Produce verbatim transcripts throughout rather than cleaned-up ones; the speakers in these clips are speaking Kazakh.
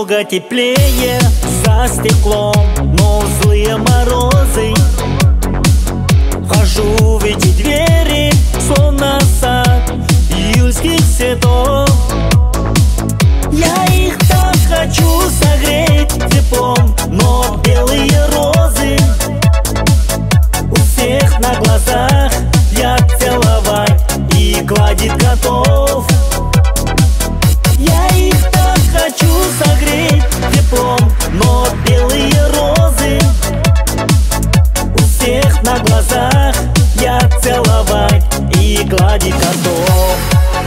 Намного теплее за стеклом, но злые морозы. Хожу в эти двери, словно сад июльских цветов. Я их так хочу согреть теплом, но белые розы у всех на глазах я целовать и гладить готов. Я их так хочу согреть теплом, но белые розы у всех на глазах я целовать и гладить готов.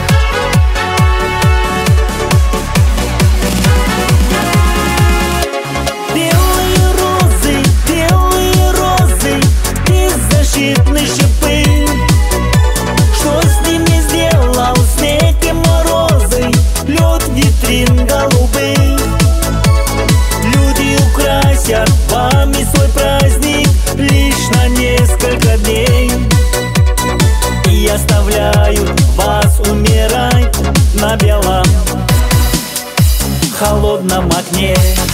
Белые розы, белые розы, беззащитны шипы. Что с ними сделал снег и морозы, лед витрин голубых? Люди украсят вами свой праздник лишь на несколько дней и оставляют вас умирать на белом холодном окне.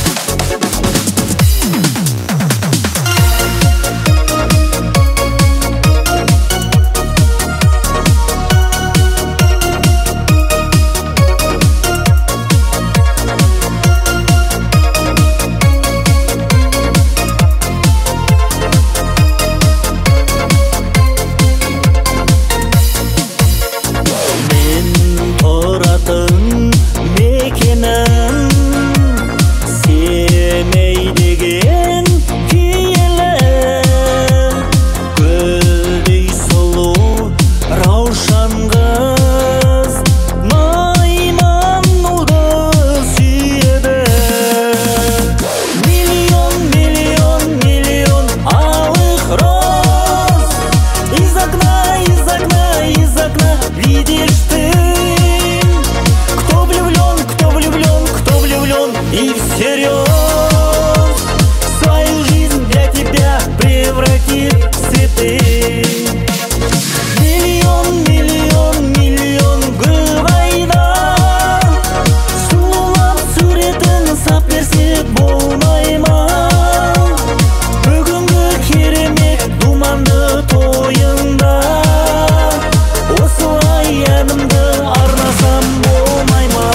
И всерьез свою жизнь для тебя превратит в цветы. Миллион, миллион, миллион гүл айда сұлулап суретін сап берсе болмай ма? Бүгінгі керемет думанды тойында осылай әнімді арнасам болмай ма?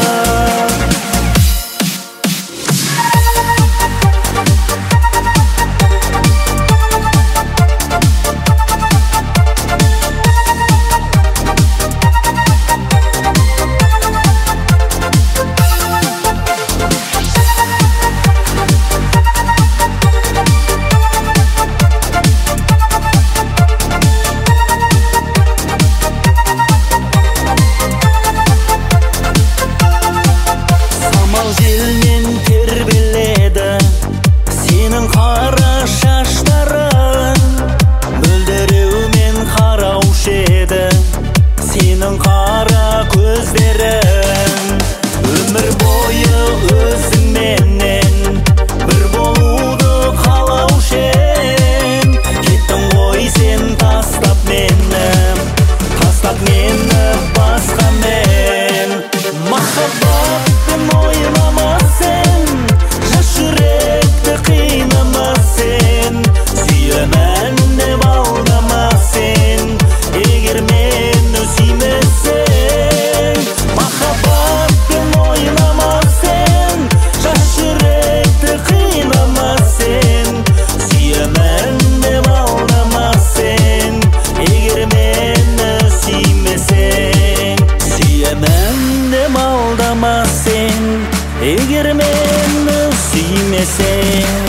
Желмен тербеледі сенің қара шаштарың, мөлдіреумен қараушы еді сенің қара көздерің. Өмір бойы өзіңменен бір болуды қалаушы ем. Кеттің ғой сен тастап мені, тастап мені басқамен. Махаббаттың ойламасын, жас жүректі қинамасын, сүйемін деп алдамасын, егер мені сүймесең. Махаббаттың ойламасын, жас жүректі қинамасын, сүйемін деп алдамасын, егер мені сүймесең. Сүйемін деп алдамасын, егер мені сүймесең.